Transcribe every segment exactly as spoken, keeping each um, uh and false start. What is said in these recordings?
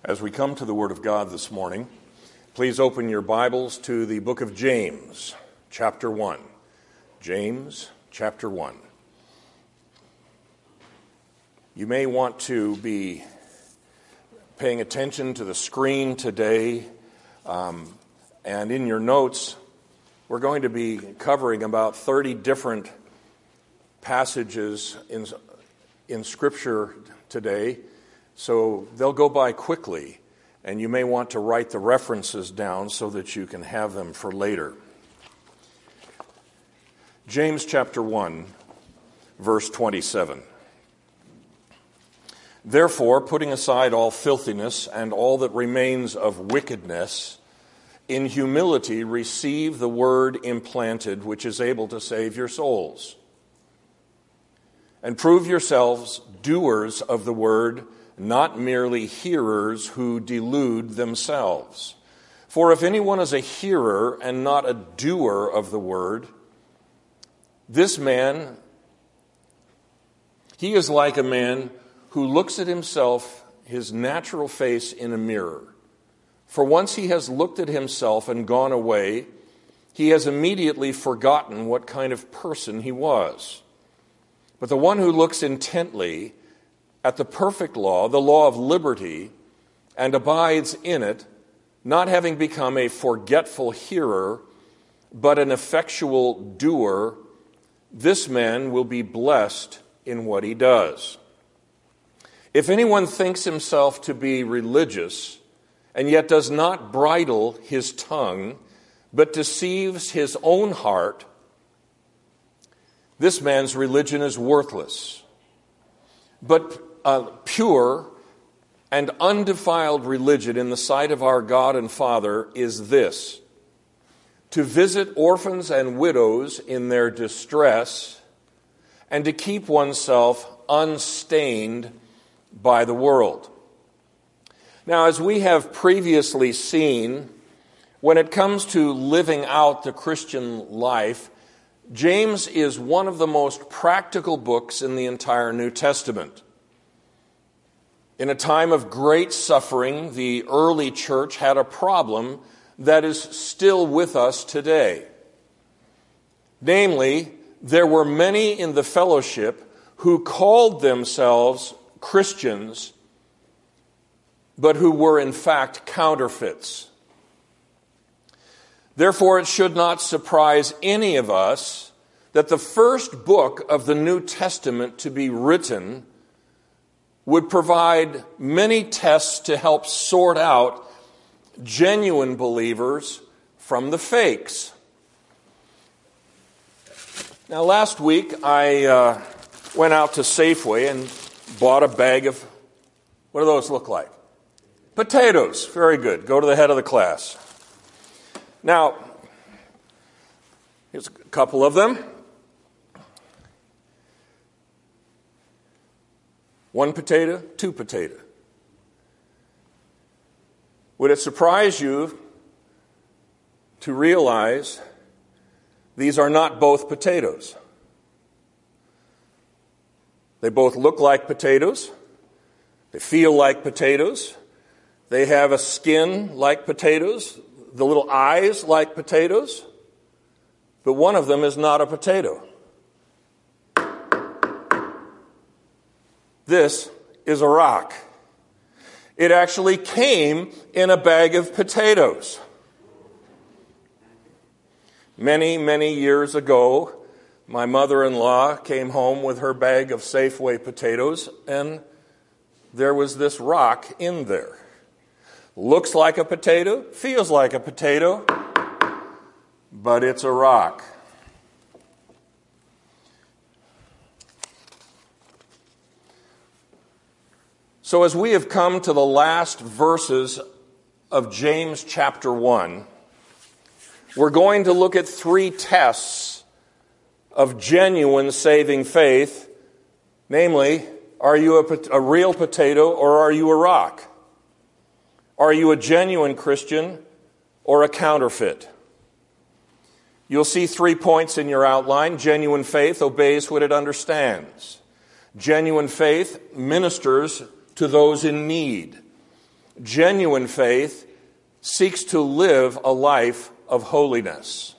As we come to the Word of God this morning, please open your Bibles to the book of James, chapter one. James, chapter one. You may want to be paying attention to the screen today, um, and in your notes, we're going to be covering about thirty different passages in, in Scripture today. So they'll go by quickly, and you may want to write the references down so that you can have them for later. James chapter one, verse twenty-seven. Therefore, putting aside all filthiness and all that remains of wickedness, in humility receive the word implanted, which is able to save your souls. And prove yourselves doers of the word, not merely hearers who delude themselves. For if anyone is a hearer and not a doer of the word, this man, he is like a man who looks at himself, his natural face in a mirror. For once he has looked at himself and gone away, he has immediately forgotten what kind of person he was. But the one who looks intently at the perfect law, the law of liberty, and abides in it, not having become a forgetful hearer, but an effectual doer, this man will be blessed in what he does. If anyone thinks himself to be religious, and yet does not bridle his tongue, but deceives his own heart, this man's religion is worthless. But a pure and undefiled religion in the sight of our God and Father is this: to visit orphans and widows in their distress, and to keep oneself unstained by the world. Now, as we have previously seen, when it comes to living out the Christian life, James is one of the most practical books in the entire New Testament. In a time of great suffering, the early church had a problem that is still with us today. Namely, there were many in the fellowship who called themselves Christians, but who were in fact counterfeits. Therefore, it should not surprise any of us that the first book of the New Testament to be written would provide many tests to help sort out genuine believers from the fakes. Now, last week I uh, went out to Safeway and bought a bag of, what do those look like? Potatoes. Very good. Go to the head of the class. Now, here's a couple of them. One potato, two potato. Would it surprise you to realize these are not both potatoes? They both look like potatoes. They feel like potatoes. They have a skin like potatoes, the little eyes like potatoes, but one of them is not a potato. This is a rock. It actually came in a bag of potatoes. Many, many years ago, my mother-in-law came home with her bag of Safeway potatoes, and there was this rock in there. Looks like a potato, feels like a potato, but it's a rock. So as we have come to the last verses of James chapter one, we're going to look at three tests of genuine saving faith. Namely, are you a, a real potato or are you a rock? Are you a genuine Christian or a counterfeit? You'll see three points in your outline. Genuine faith obeys what it understands. Genuine faith ministers to those in need. Genuine faith seeks to live a life of holiness.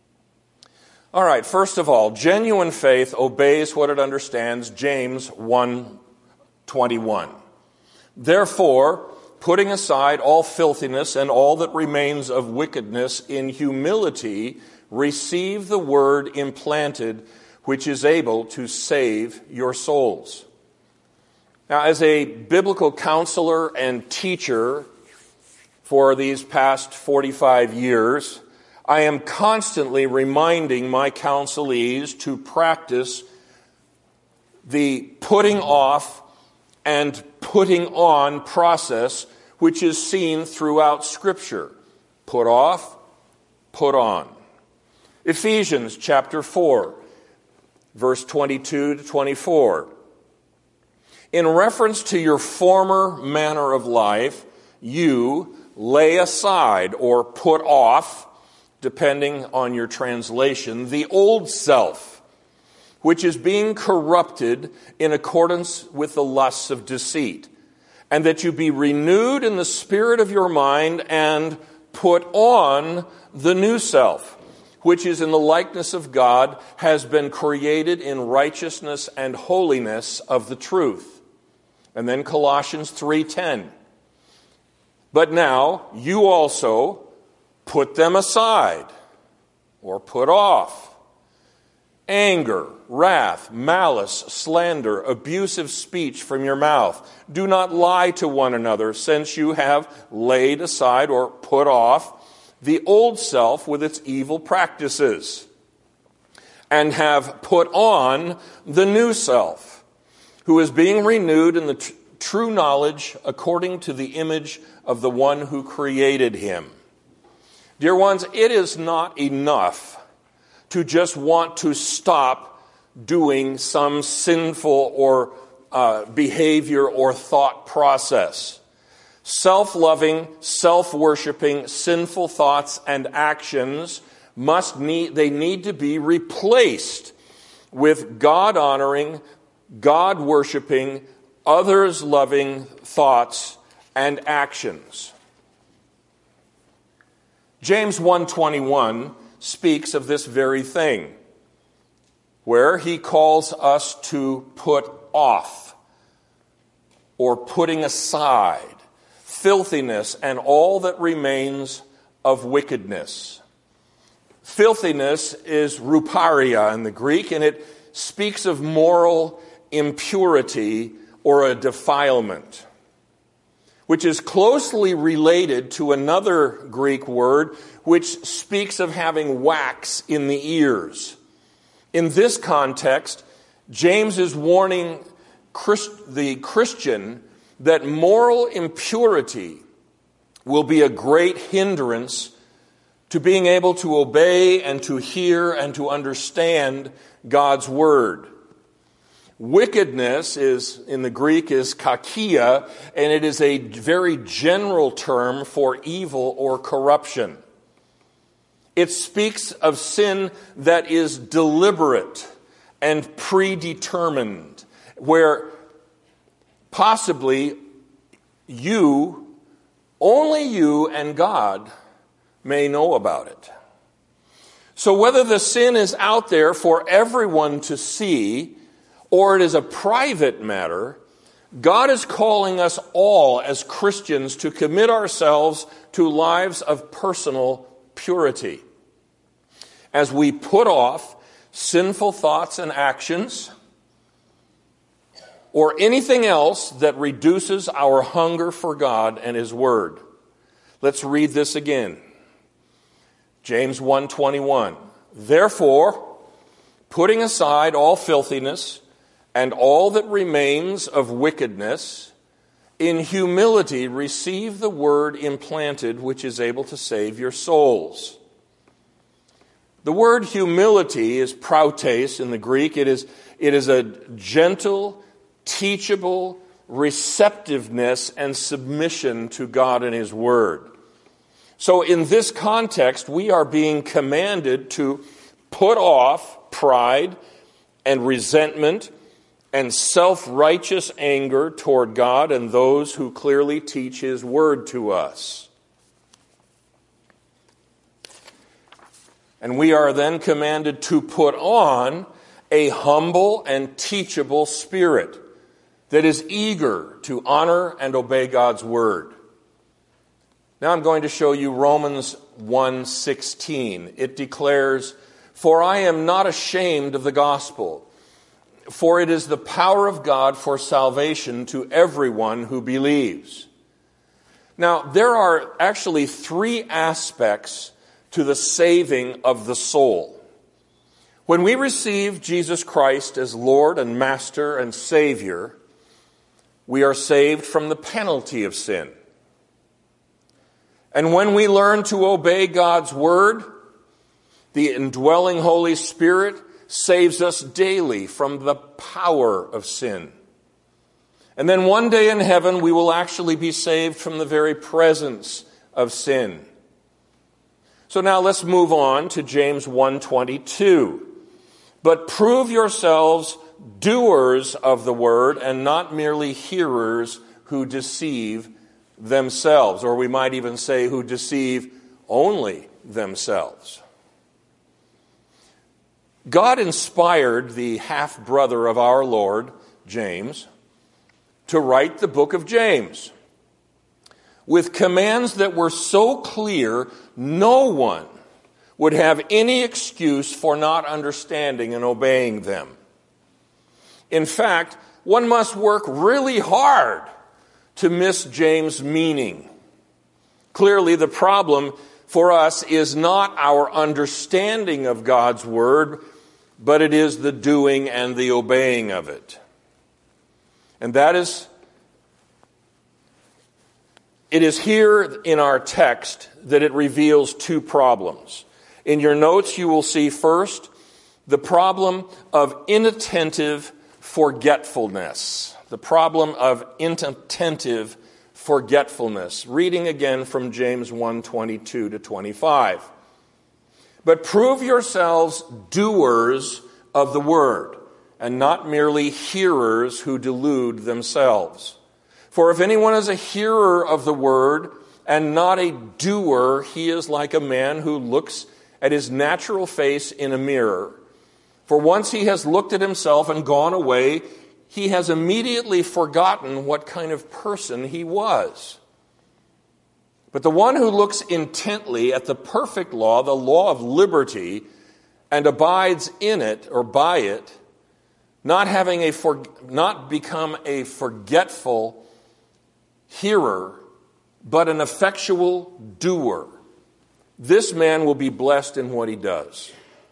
All right, first of all, genuine faith obeys what it understands, James one twenty-one. Therefore, putting aside all filthiness and all that remains of wickedness, in humility receive the word implanted, which is able to save your souls. Now, as a biblical counselor and teacher for these past forty-five years, I am constantly reminding my counselees to practice the putting off and putting on process, which is seen throughout Scripture. Put off, put on. Ephesians chapter four, verse twenty-two to twenty-four. In reference to your former manner of life, you lay aside or put off, depending on your translation, the old self, which is being corrupted in accordance with the lusts of deceit, and that you be renewed in the spirit of your mind and put on the new self, which is in the likeness of God, has been created in righteousness and holiness of the truth. And then Colossians three ten. But now you also put them aside, or put off, anger, wrath, malice, slander, abusive speech from your mouth. Do not lie to one another, since you have laid aside or put off the old self with its evil practices, and have put on the new self, who is being renewed in the tr- true knowledge according to the image of the one who created him. Dear ones, it is not enough to just want to stop doing some sinful or uh, behavior or thought process. Self-loving, self-worshiping, sinful thoughts and actions must need, they need to be replaced with God-honoring, God-worshiping, others-loving thoughts and actions. James one twenty-one speaks of this very thing, where he calls us to put off, or putting aside, filthiness and all that remains of wickedness. Filthiness is ruparia in the Greek, and it speaks of moral impurity or a defilement, which is closely related to another Greek word which speaks of having wax in the ears. In this context, James is warning Christ, the Christian that moral impurity will be a great hindrance to being able to obey and to hear and to understand God's word. Wickedness is, in the Greek, is kakia, and it is a very general term for evil or corruption. It speaks of sin that is deliberate and predetermined, where possibly you, only you and God may know about it. So whether the sin is out there for everyone to see, or it is a private matter, God is calling us all as Christians to commit ourselves to lives of personal purity, as we put off sinful thoughts and actions, or anything else that reduces our hunger for God and His Word. Let's read this again. James one twenty-one. Therefore, putting aside all filthiness and all that remains of wickedness, in humility receive the word implanted, which is able to save your souls. The word humility is prautes in the Greek. It is, it is a gentle, teachable receptiveness and submission to God and His Word. So in this context, we are being commanded to put off pride and resentment and self-righteous anger toward God and those who clearly teach His word to us. And we are then commanded to put on a humble and teachable spirit that is eager to honor and obey God's word. Now I'm going to show you Romans one sixteen. It declares, "For I am not ashamed of the gospel, for it is the power of God for salvation to everyone who believes." Now, there are actually three aspects to the saving of the soul. When we receive Jesus Christ as Lord and Master and Savior, we are saved from the penalty of sin. And when we learn to obey God's word, the indwelling Holy Spirit saves us daily from the power of sin. And then one day in heaven, we will actually be saved from the very presence of sin. So now let's move on to James one twenty-two. "But prove yourselves doers of the word and not merely hearers who deceive themselves," or we might even say who deceive only themselves. God inspired the half-brother of our Lord, James, to write the book of James with commands that were so clear no one would have any excuse for not understanding and obeying them. In fact, one must work really hard to miss James' meaning. Clearly, the problem for us is not our understanding of God's word, but it is the doing and the obeying of it. And that is, it is here in our text that it reveals two problems. In your notes, you will see first the problem of inattentive forgetfulness. The problem of inattentive forgetfulness. Reading again from James one twenty-two to twenty-five. "But prove yourselves doers of the word, and not merely hearers who delude themselves. For if anyone is a hearer of the word and not a doer, he is like a man who looks at his natural face in a mirror. For once he has looked at himself and gone away, he has immediately forgotten what kind of person he was. But the one who looks intently at the perfect law, the law of liberty, and abides in it or by it, not having a for, not become a forgetful hearer, but an effectual doer, this man will be blessed in what he does."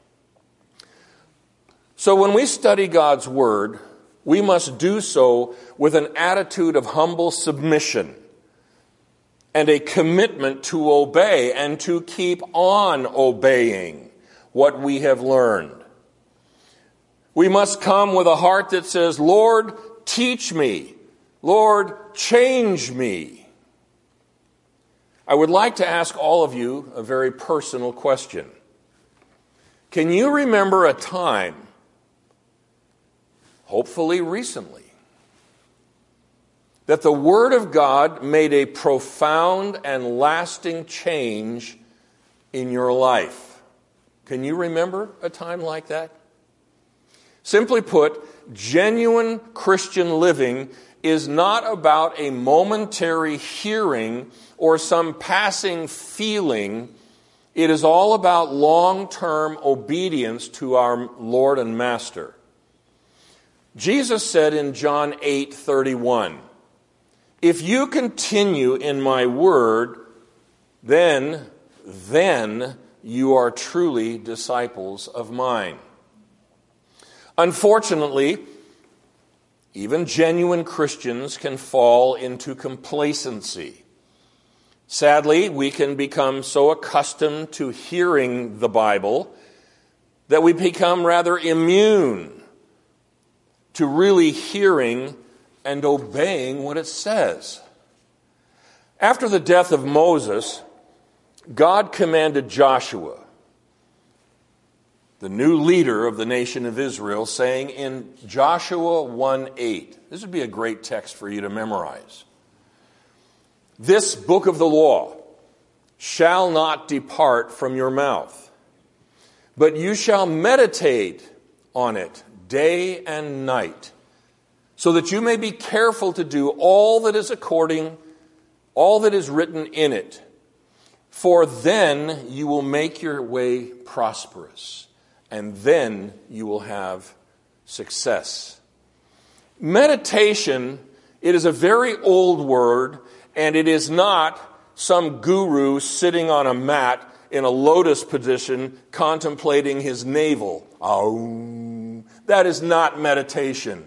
So when we study God's word, we must do so with an attitude of humble submission and a commitment to obey and to keep on obeying what we have learned. We must come with a heart that says, "Lord, teach me. Lord, change me." I would like to ask all of you a very personal question. Can you remember a time, hopefully recently, that the Word of God made a profound and lasting change in your life? Can you remember a time like that? Simply put, genuine Christian living is not about a momentary hearing or some passing feeling. It is all about long-term obedience to our Lord and Master. Jesus said in John eight thirty-one, "If you continue in my word, then, then you are truly disciples of mine." Unfortunately, even genuine Christians can fall into complacency. Sadly, we can become so accustomed to hearing the Bible that we become rather immune to really hearing and obeying what it says. After the death of Moses, God commanded Joshua the new leader of the nation of Israel, saying in Joshua one eight, this would be a great text for you to memorize. This book of the law shall not depart from your mouth, but you shall meditate on it day and night, so that you may be careful to do all that is according, all that is written in it. For then you will make your way prosperous, and then you will have success. Meditation, it is a very old word, and it is not some guru sitting on a mat in a lotus position contemplating his navel. Oh, that is not meditation.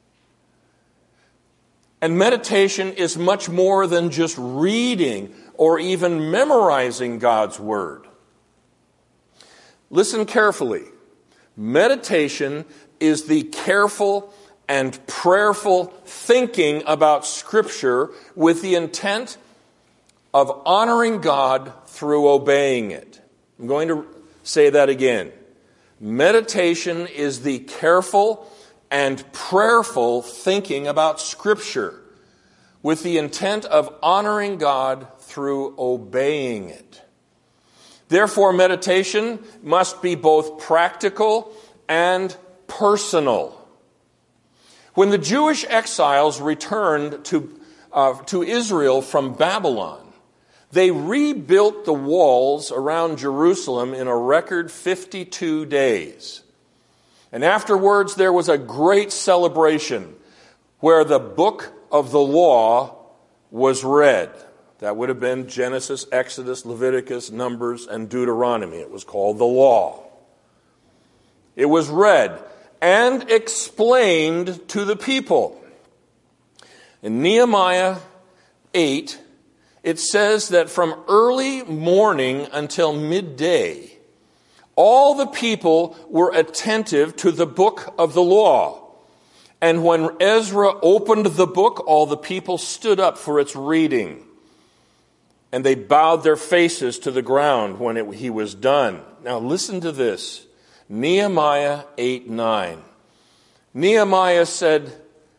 And meditation is much more than just reading or even memorizing God's Word. Listen carefully. Meditation is the careful and prayerful thinking about Scripture with the intent of honoring God through obeying it. I'm going to say that again. Meditation is the careful and prayerful thinking about Scripture with the intent of honoring God through obeying it. Therefore, meditation must be both practical and personal. When the Jewish exiles returned to, uh, to Israel from Babylon, they rebuilt the walls around Jerusalem in a record fifty-two days. And afterwards, there was a great celebration where the book of the law was read. That would have been Genesis, Exodus, Leviticus, Numbers, and Deuteronomy. It was called the law. It was read and explained to the people. In Nehemiah eight, it says that from early morning until midday, all the people were attentive to the book of the law. And when Ezra opened the book, all the people stood up for its reading. And they bowed their faces to the ground when it, he was done. Now listen to this. Nehemiah eight nine. Nehemiah said,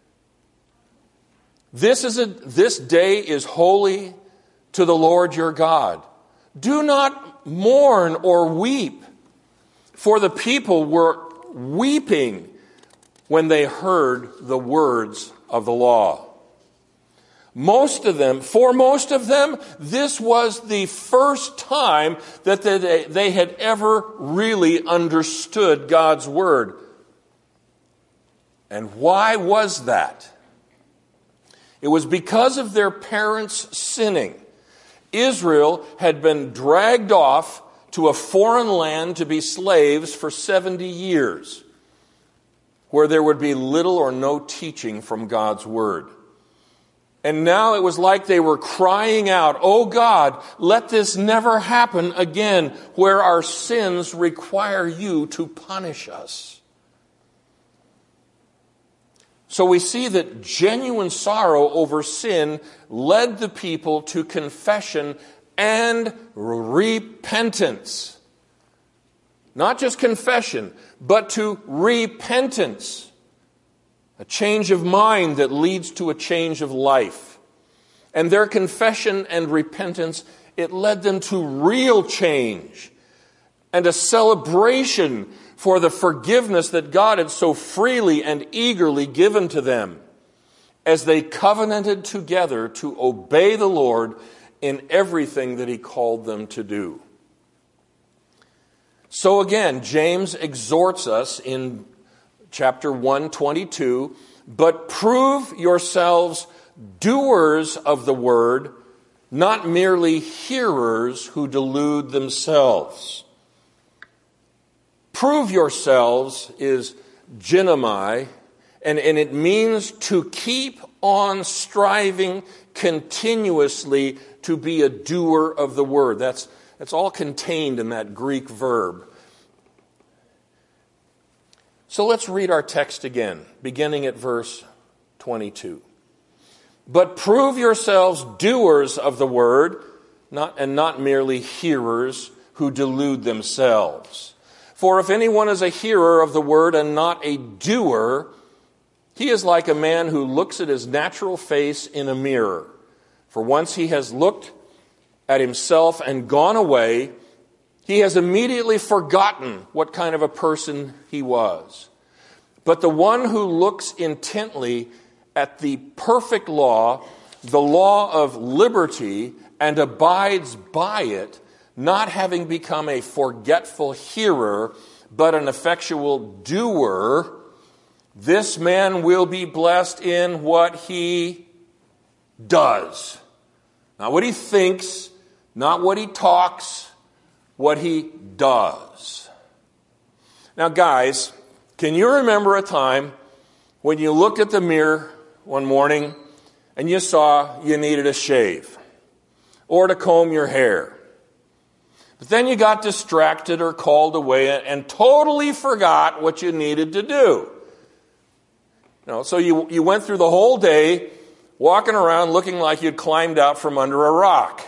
This is a this day is holy to the Lord your God. Do not mourn or weep, for the people were weeping when they heard the words of the law. Most of them, for most of them, this was the first time that they, they had ever really understood God's word. And why was that? It was because of their parents sinning. Israel had been dragged off to a foreign land to be slaves for seventy years, where there would be little or no teaching from God's word. And now it was like they were crying out, "Oh God, let this never happen again, where our sins require you to punish us." So we see that genuine sorrow over sin led the people to confession and repentance. Not just confession, but to repentance. A change of mind that leads to a change of life. And their confession and repentance, it led them to real change and a celebration for the forgiveness that God had so freely and eagerly given to them as they covenanted together to obey the Lord in everything that He called them to do. So again, James exhorts us in chapter one twenty-two, "But prove yourselves doers of the word, not merely hearers who delude themselves." Prove yourselves is ginomai, and, and it means to keep on striving continuously to be a doer of the word. That's, that's all contained in that Greek verb. So let's read our text again, beginning at verse twenty-two. "But prove yourselves doers of the word, not, and not merely hearers who delude themselves. For if anyone is a hearer of the word and not a doer, he is like a man who looks at his natural face in a mirror. For once he has looked at himself and gone away, he has immediately forgotten what kind of a person he was. But the one who looks intently at the perfect law, the law of liberty, and abides by it, not having become a forgetful hearer, but an effectual doer, this man will be blessed in what he does. Not what he thinks, not what he talks, what he does. Now, guys, can you remember a time when you looked at the mirror one morning and you saw you needed a shave or to comb your hair? But then you got distracted or called away and totally forgot what you needed to do. You know, so you, you went through the whole day walking around looking like you'd climbed out from under a rock.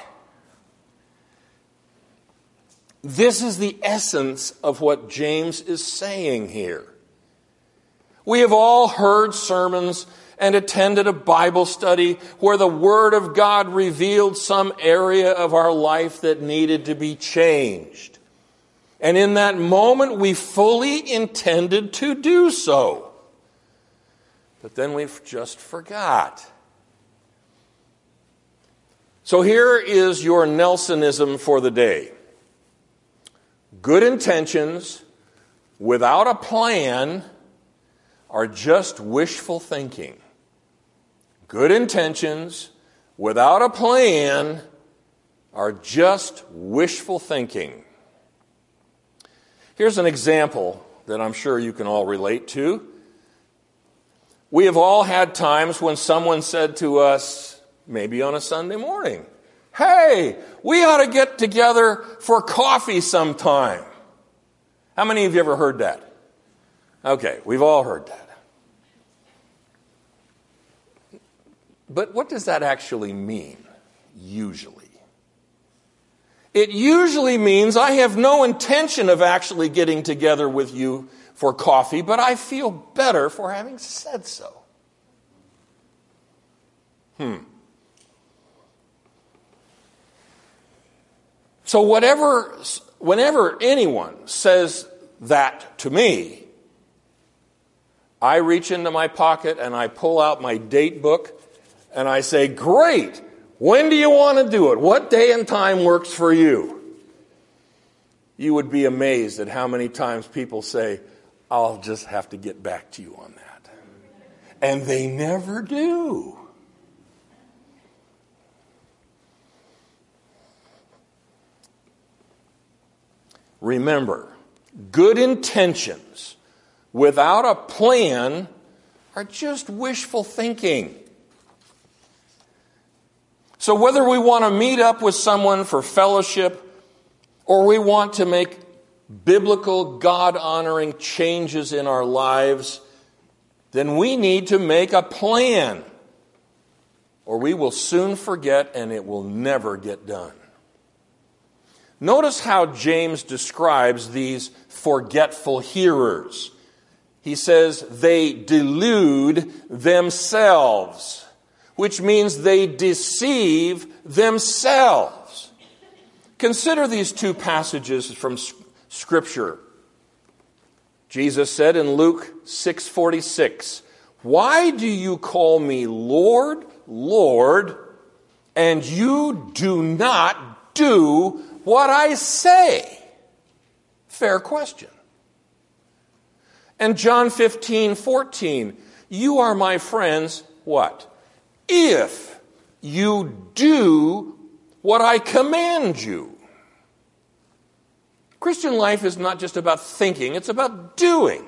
This is the essence of what James is saying here. We have all heard sermons and attended a Bible study where the Word of God revealed some area of our life that needed to be changed. And in that moment, we fully intended to do so. But then we just forgot. So here is your Nelsonism for the day. Good intentions without a plan are just wishful thinking. Good intentions without a plan are just wishful thinking. Here's an example that I'm sure you can all relate to. We have all had times when someone said to us, maybe on a Sunday morning, "Hey, we ought to get together for coffee sometime." How many of you ever heard that? Okay, we've all heard that. But what does that actually mean, usually? It usually means I have no intention of actually getting together with you for coffee, but I feel better for having said so. Hmm. So whatever, whenever anyone says that to me, I reach into my pocket and I pull out my date book and I say, "Great, when do you want to do it? What day and time works for you?" You would be amazed at how many times people say, "I'll just have to get back to you on that." And they never do. Remember, good intentions without a plan are just wishful thinking. So whether we want to meet up with someone for fellowship or we want to make biblical, God-honoring changes in our lives, then we need to make a plan, or we will soon forget and it will never get done. Notice how James describes these forgetful hearers. He says they delude themselves, which means they deceive themselves. Consider these two passages from Scripture. Jesus said in Luke six forty-six, "Why do you call me Lord, Lord, and you do not do what I say?" Fair question. And John fifteen fourteen, "You are my friends," what? "If you do what I command you." Christian life is not just about thinking, it's about doing.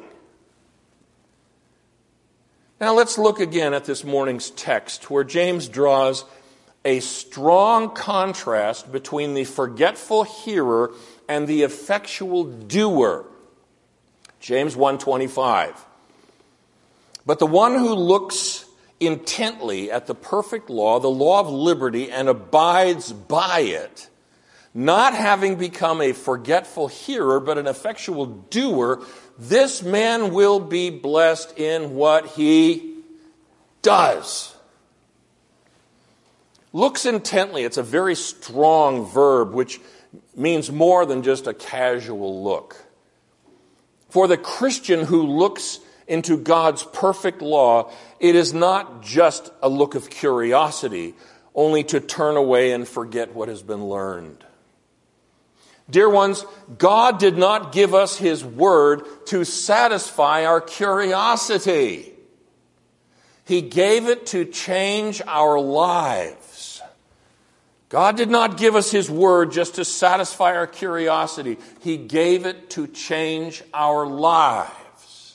Now let's look again at this morning's text where James draws a strong contrast between the forgetful hearer and the effectual doer. James one twenty-five. "But the one who looks intently at the perfect law, the law of liberty, and abides by it, not having become a forgetful hearer, but an effectual doer, this man will be blessed in what he does. Looks intently. It's a very strong verb, which means more than just a casual look. For the Christian who looks into God's perfect law, it is not just a look of curiosity, only to turn away and forget what has been learned. Dear ones, God did not give us His word to satisfy our curiosity. He gave it to change our lives. God did not give us His word just to satisfy our curiosity. He gave it to change our lives.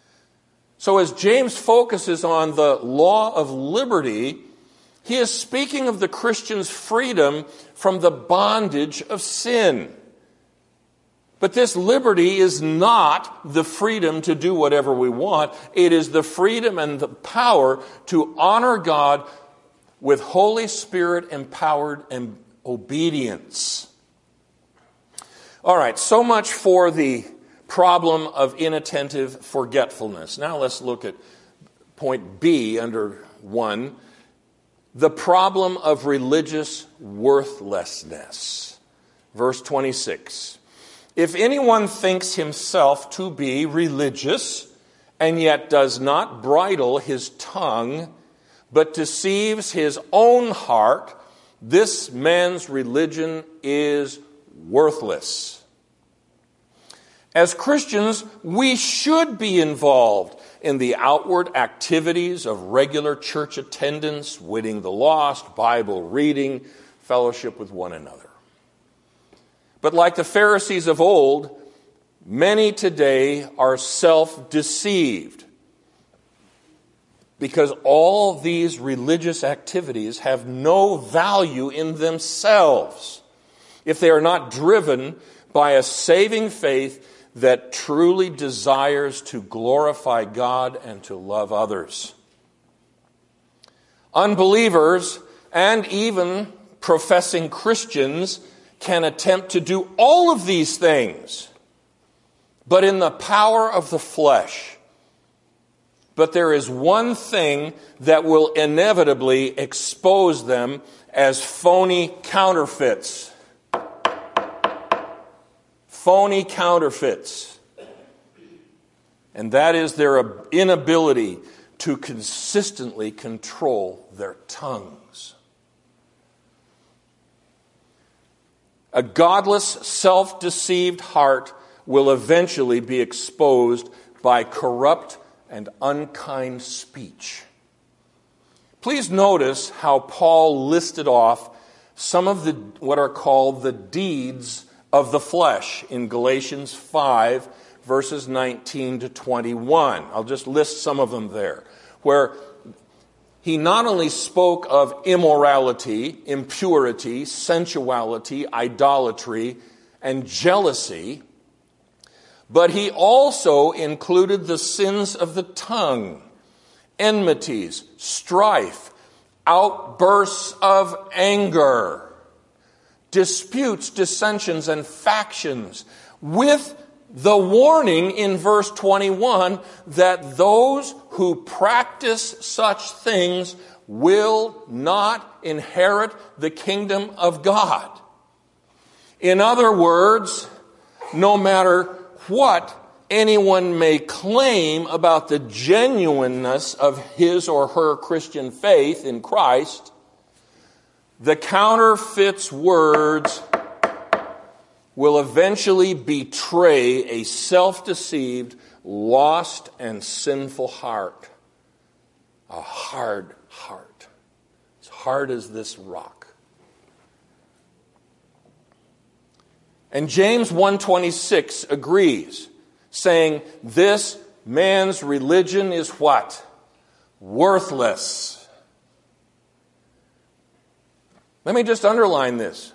So as James focuses on the law of liberty, he is speaking of the Christian's freedom from the bondage of sin. But this liberty is not the freedom to do whatever we want. It is the freedom and the power to honor God with Holy Spirit empowered and obedience. All right, so much for the problem of inattentive forgetfulness. Now let's look at point B under one. The problem of religious worthlessness. Verse twenty-six. If anyone thinks himself to be religious and yet does not bridle his tongue, but deceives his own heart, this man's religion is worthless. As Christians, we should be involved in the outward activities of regular church attendance, winning the lost, Bible reading, fellowship with one another. But like the Pharisees of old, many today are self-deceived because all these religious activities have no value in themselves if they are not driven by a saving faith that truly desires to glorify God and to love others. Unbelievers and even professing Christians can attempt to do all of these things, but in the power of the flesh. But there is one thing that will inevitably expose them as phony counterfeits. Phony counterfeits. And that is their inability to consistently control their tongues. A godless, self-deceived heart will eventually be exposed by corrupt and unkind speech. Please notice how Paul listed off some of the what are called the deeds of the flesh in Galatians five, verses nineteen to twenty-one. I'll just list some of them there, where he not only spoke of immorality, impurity, sensuality, idolatry, and jealousy, but he also included the sins of the tongue, enmities, strife, outbursts of anger, disputes, dissensions, and factions, with the warning in verse twenty-one that those who practice such things will not inherit the kingdom of God. In other words, no matter what anyone may claim about the genuineness of his or her Christian faith in Christ, the counterfeit's words will eventually betray a self-deceived, lost, and sinful heart. A hard heart. As hard as this rock. And James one twenty-six agrees, saying, this man's religion is what? Worthless. Let me just underline this.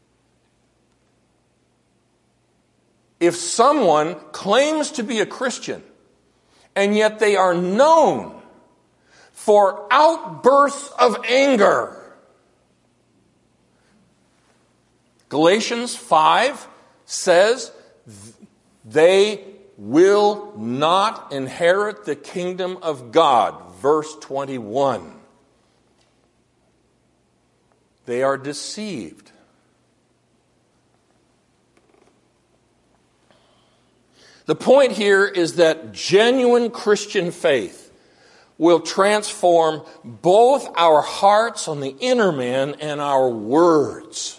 If someone claims to be a Christian, and yet they are known for outbursts of anger, Galatians five says they will not inherit the kingdom of God. Verse twenty-one. They are deceived. The point here is that genuine Christian faith will transform both our hearts on the inner man and our words.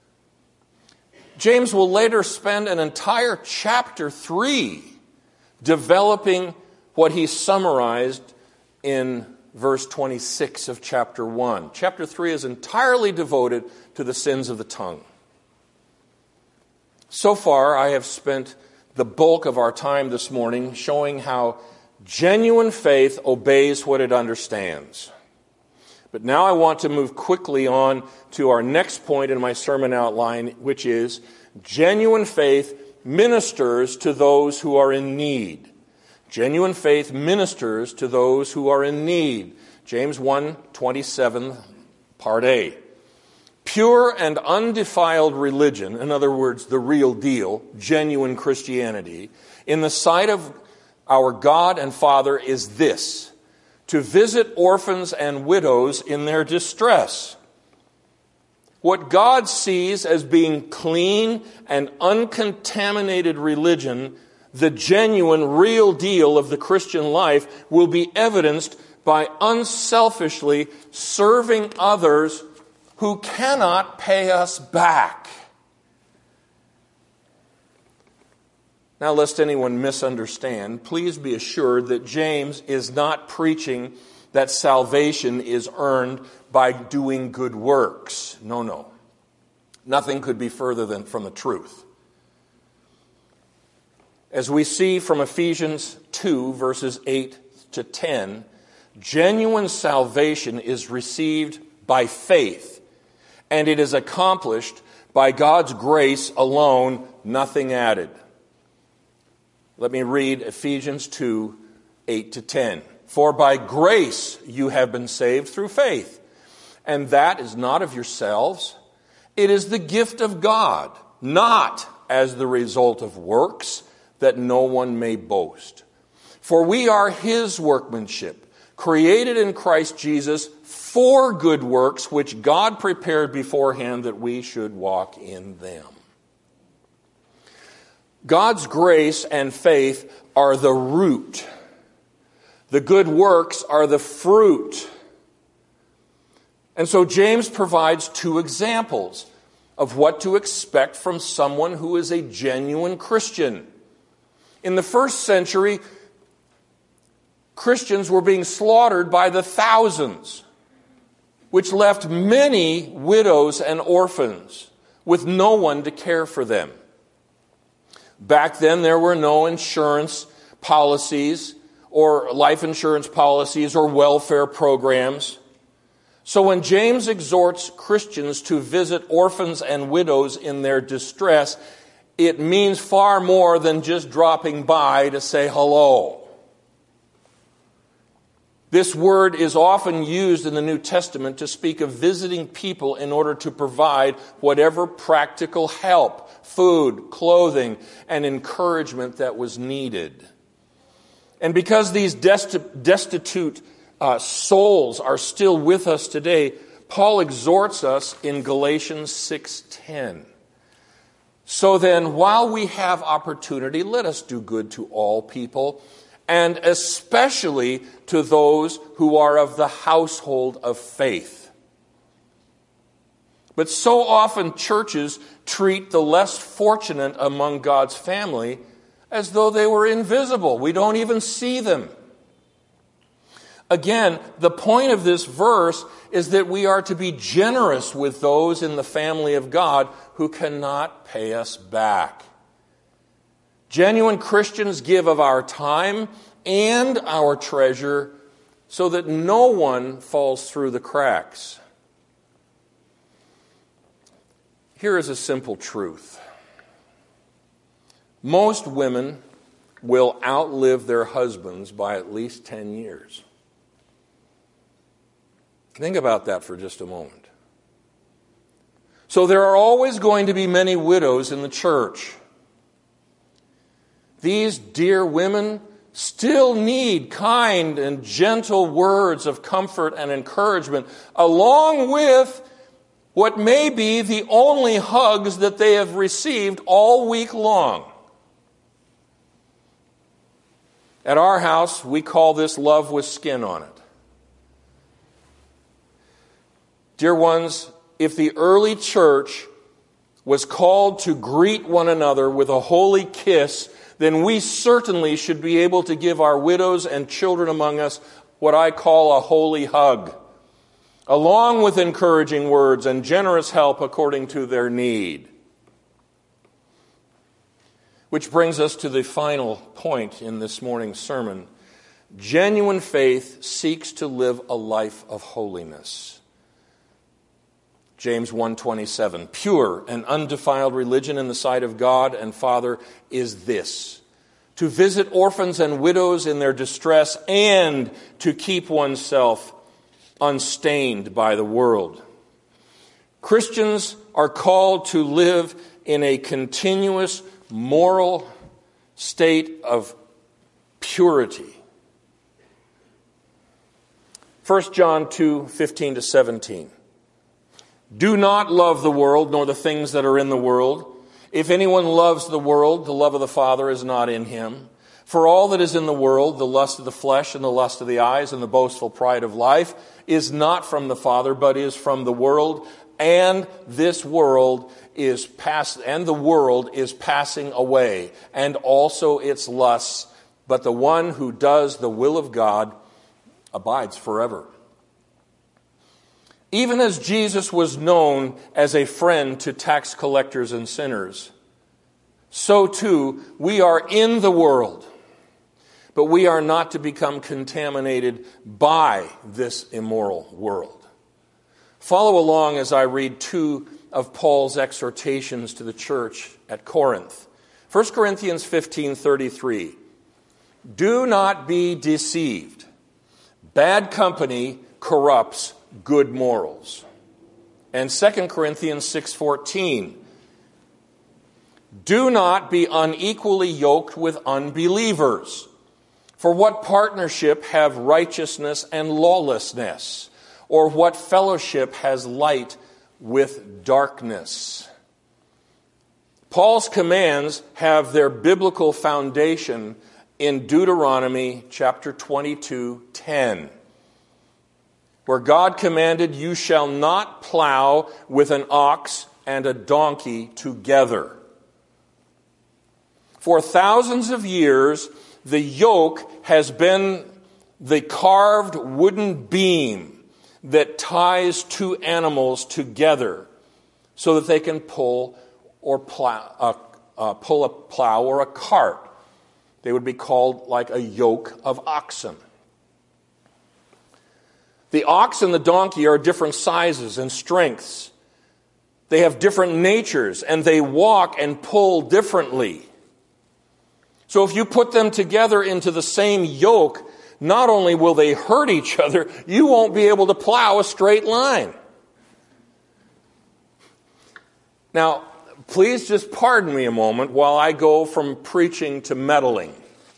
James will later spend an entire chapter three developing what he summarized in verse twenty-six of chapter one. Chapter three is entirely devoted to the sins of the tongue. So far, I have spent the bulk of our time this morning showing how genuine faith obeys what it understands. But now I want to move quickly on to our next point in my sermon outline, which is genuine faith ministers to those who are in need. Genuine faith ministers to those who are in need. James one twenty-seven, part A. Pure and undefiled religion, in other words, the real deal, genuine Christianity, in the sight of our God and Father is this: to visit orphans and widows in their distress. What God sees as being clean and uncontaminated religion, the genuine, real deal of the Christian life, will be evidenced by unselfishly serving others who cannot pay us back. Now, lest anyone misunderstand, please be assured that James is not preaching that salvation is earned by doing good works. No, no. Nothing could be further than from the truth. As we see from Ephesians two, verses eight to ten, genuine salvation is received by faith, and it is accomplished by God's grace alone, nothing added. Let me read Ephesians two, eight to ten. For by grace you have been saved through faith, and that is not of yourselves. It is the gift of God, not as the result of works, that no one may boast. For we are His workmanship, created in Christ Jesus for good works, which God prepared beforehand that we should walk in them. God's grace and faith are the root. The good works are the fruit. And so James provides two examples of what to expect from someone who is a genuine Christian. In the first century, Christians were being slaughtered by the thousands, which left many widows and orphans with no one to care for them. Back then, there were no insurance policies or life insurance policies or welfare programs. So when James exhorts Christians to visit orphans and widows in their distress, it means far more than just dropping by to say hello. This word is often used in the New Testament to speak of visiting people in order to provide whatever practical help, food, clothing, and encouragement that was needed. And because these destitute uh, souls are still with us today, Paul exhorts us in Galatians six ten. So then, while we have opportunity, let us do good to all people, and especially to those who are of the household of faith. But so often churches treat the less fortunate among God's family as though they were invisible. We don't even see them. Again, the point of this verse is that we are to be generous with those in the family of God who cannot pay us back. Genuine Christians give of our time and our treasure so that no one falls through the cracks. Here is a simple truth. Most women will outlive their husbands by at least ten years. Think about that for just a moment. So there are always going to be many widows in the church. These dear women still need kind and gentle words of comfort and encouragement, along with what may be the only hugs that they have received all week long. At our house, we call this love with skin on it. Dear ones, if the early church was called to greet one another with a holy kiss, then we certainly should be able to give our widows and children among us what I call a holy hug, along with encouraging words and generous help according to their need. Which brings us to the final point in this morning's sermon. Genuine faith seeks to live a life of holiness. James one twenty-seven, pure and undefiled religion in the sight of God and Father is this: to visit orphans and widows in their distress and to keep oneself unstained by the world. Christians are called to live in a continuous moral state of purity. First John two fifteen to seventeen. Do not love the world, nor the things that are in the world. If anyone loves the world, the love of the Father is not in him. For all that is in the world, the lust of the flesh and the lust of the eyes and the boastful pride of life, is not from the Father, but is from the world. And this world is past, and the world is passing away, and also its lusts. But the one who does the will of God abides forever. Even as Jesus was known as a friend to tax collectors and sinners, so too we are in the world, but we are not to become contaminated by this immoral world. Follow along as I read two of Paul's exhortations to the church at Corinth. First Corinthians fifteen thirty-three. Do not be deceived. Bad company corrupts good morals. And Second Corinthians six fourteen. Do not be unequally yoked with unbelievers. For what partnership have righteousness and lawlessness? Or what fellowship has light with darkness? Paul's commands have their biblical foundation in Deuteronomy chapter twenty-two ten. Where God commanded, you shall not plow with an ox and a donkey together. For thousands of years, the yoke has been the carved wooden beam that ties two animals together so that they can pull or plow, uh, uh, pull a plow or a cart. They would be called like a yoke of oxen. The ox and the donkey are different sizes and strengths. They have different natures, and they walk and pull differently. So if you put them together into the same yoke, not only will they hurt each other, you won't be able to plow a straight line. Now, please just pardon me a moment while I go from preaching to meddling.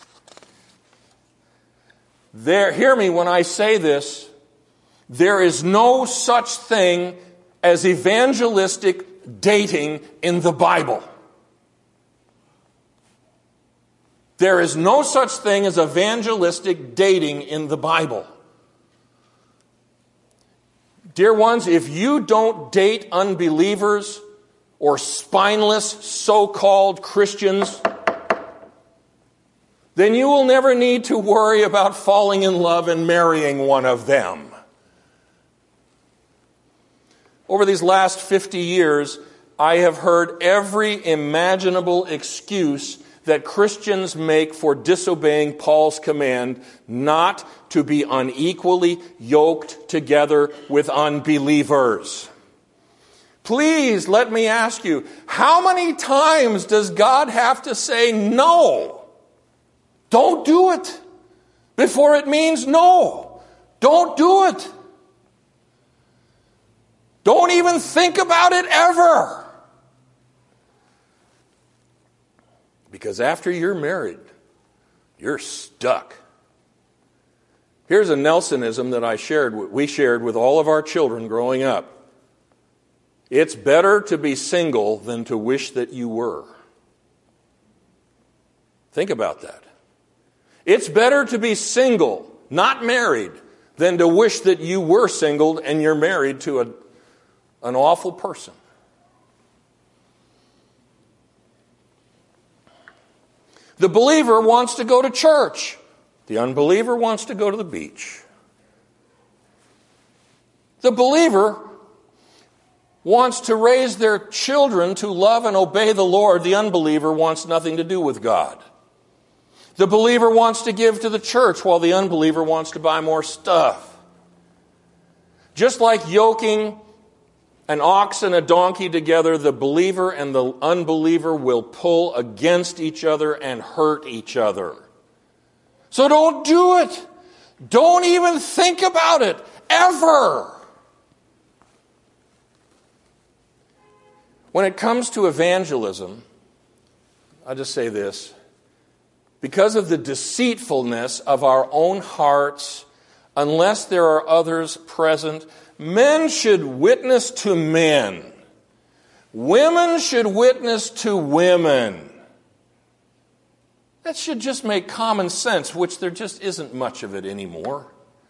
There, hear me when I say this. There is no such thing as evangelistic dating in the Bible. There is no such thing as evangelistic dating in the Bible. Dear ones, if you don't date unbelievers or spineless so-called Christians, then you will never need to worry about falling in love and marrying one of them. Over these last fifty years, I have heard every imaginable excuse that Christians make for disobeying Paul's command not to be unequally yoked together with unbelievers. Please let me ask you, how many times does God have to say no? Don't do it before it means no. Don't do it. Don't even think about it ever. Because after you're married, you're stuck. Here's a Nelsonism that I shared, we shared with all of our children growing up. It's better to be single than to wish that you were. Think about that. It's better to be single, not married, than to wish that you were single and you're married to a, an awful person. The believer wants to go to church. The unbeliever wants to go to the beach. The believer wants to raise their children to love and obey the Lord. The unbeliever wants nothing to do with God. The believer wants to give to the church while the unbeliever wants to buy more stuff. Just like yoking an ox and a donkey together, the believer and the unbeliever will pull against each other and hurt each other. So don't do it. Don't even think about it, ever. When it comes to evangelism, I'll just say this. Because of the deceitfulness of our own hearts, unless there are others present, men should witness to men. Women should witness to women. That should just make common sense, which there just isn't much of it anymore.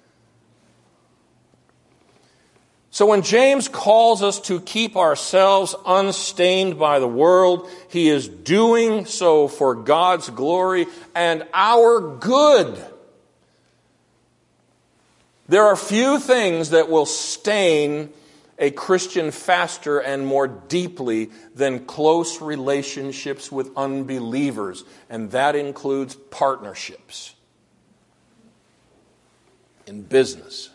So when James calls us to keep ourselves unstained by the world, he is doing so for God's glory and our good. There are few things that will stain a Christian faster and more deeply than close relationships with unbelievers, and that includes partnerships in business.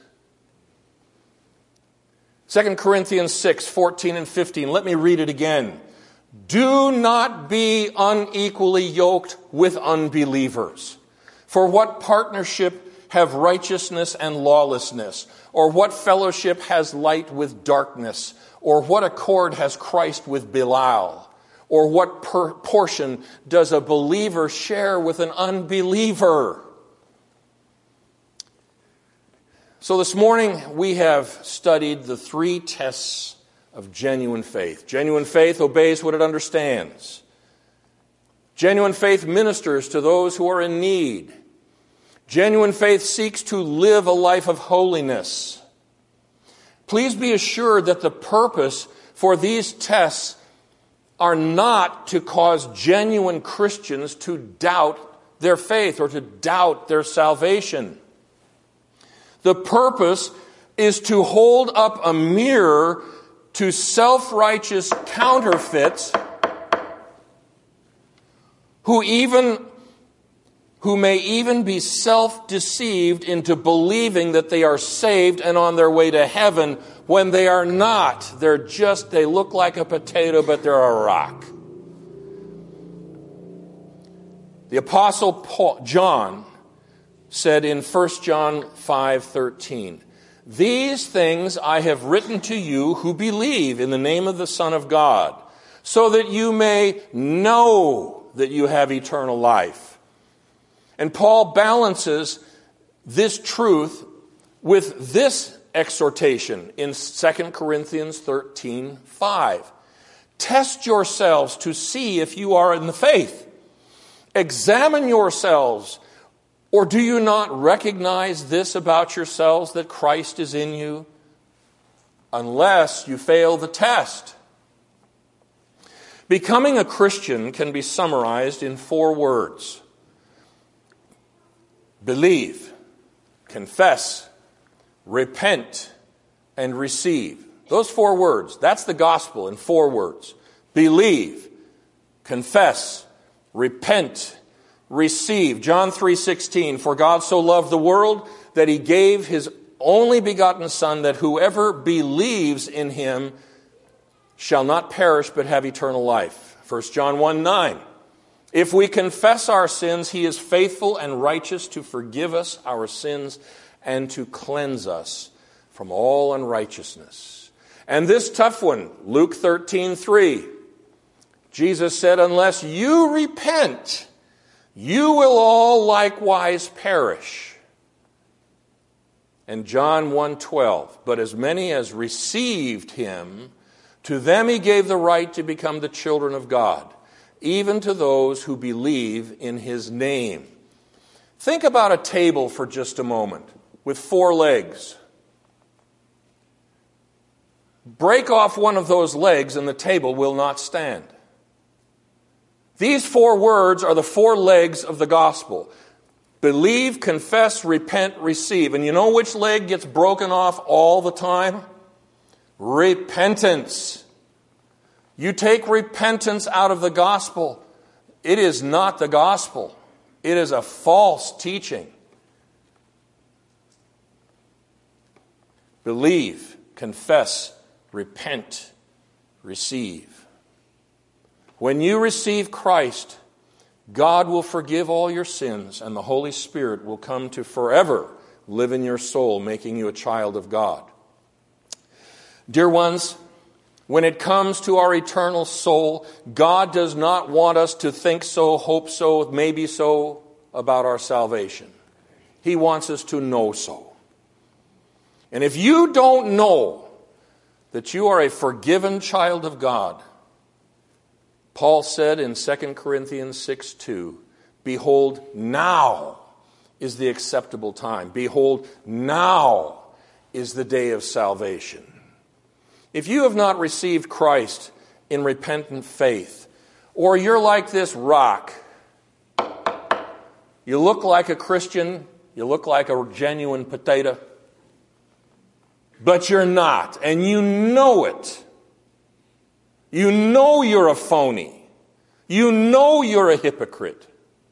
Second Corinthians six, fourteen and fifteen. Let me read it again. Do not be unequally yoked with unbelievers. For what partnership have righteousness and lawlessness? Or what fellowship has light with darkness? Or what accord has Christ with Belial? Or what per- portion does a believer share with an unbeliever? So this morning we have studied the three tests of genuine faith. Genuine faith obeys what it understands. Genuine faith ministers to those who are in need. Genuine faith seeks to live a life of holiness. Please be assured that the purpose for these tests are not to cause genuine Christians to doubt their faith or to doubt their salvation. The purpose is to hold up a mirror to self-righteous counterfeits who even who may even be self-deceived into believing that they are saved and on their way to heaven when they are not. They're just, they look like a potato, but they're a rock. The Apostle Paul, John said in First John five thirteen, "These things I have written to you who believe in the name of the Son of God, so that you may know that you have eternal life." And Paul balances this truth with this exhortation in Second Corinthians thirteen five. Test yourselves to see if you are in the faith. Examine yourselves. Or do you not recognize this about yourselves, that Christ is in you, unless you fail the test? Becoming a Christian can be summarized in four words. Believe, confess, repent, and receive. Those four words, that's the gospel in four words. Believe, confess, repent, receive. John three sixteen, for God so loved the world that he gave his only begotten Son, that whoever believes in him shall not perish but have eternal life. First John one nine, if we confess our sins, he is faithful and righteous to forgive us our sins and to cleanse us from all unrighteousness. And this tough one, Luke thirteen three. Jesus said, unless you repent, you will all likewise perish. And John one twelve, but as many as received him, to them he gave the right to become the children of God, even to those who believe in his name. Think about a table for just a moment with four legs. Break off one of those legs and the table will not stand. These four words are the four legs of the gospel. Believe, confess, repent, receive. And you know which leg gets broken off all the time? Repentance. You take repentance out of the gospel, it is not the gospel. It is a false teaching. Believe, confess, repent, receive. When you receive Christ, God will forgive all your sins, and the Holy Spirit will come to forever live in your soul, making you a child of God. Dear ones, when it comes to our eternal soul, God does not want us to think so, hope so, maybe so about our salvation. He wants us to know so. And if you don't know that you are a forgiven child of God, Paul said in Second Corinthians six two, behold, now is the acceptable time. Behold, now is the day of salvation. If you have not received Christ in repentant faith, or you're like this rock, you look like a Christian, you look like a genuine potato, but you're not, and you know it. You know you're a phony. You know you're a hypocrite.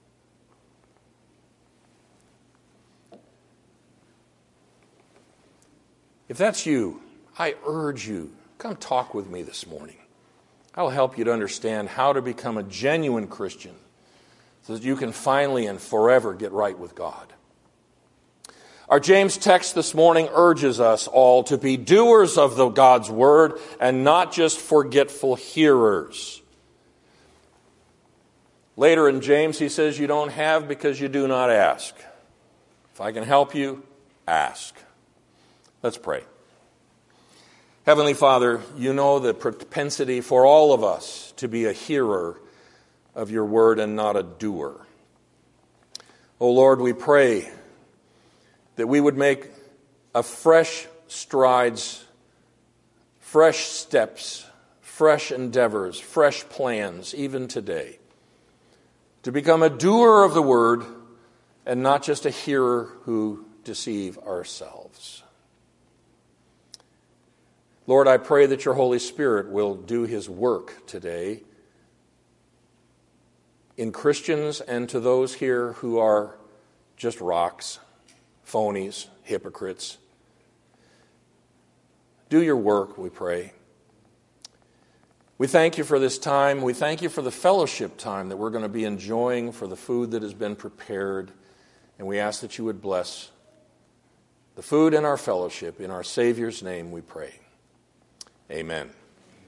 If that's you, I urge you, come talk with me this morning. I'll help you to understand how to become a genuine Christian so that you can finally and forever get right with God. Our James text this morning urges us all to be doers of the God's word and not just forgetful hearers. Later in James, he says, you don't have because you do not ask. If I can help you, ask. Let's pray. Heavenly Father, you know the propensity for all of us to be a hearer of your word and not a doer. Oh Lord, we pray that we would make a fresh strides, fresh steps, fresh endeavors, fresh plans, even today, to become a doer of the word and not just a hearer who deceive ourselves. Lord, I pray that your Holy Spirit will do his work today in Christians and to those here who are just rocks, phonies, hypocrites. Do your work, we pray. We thank you for this time. We thank you for the fellowship time that we're going to be enjoying, for the food that has been prepared. And we ask that you would bless the food and our fellowship. In our Savior's name we pray. Amen.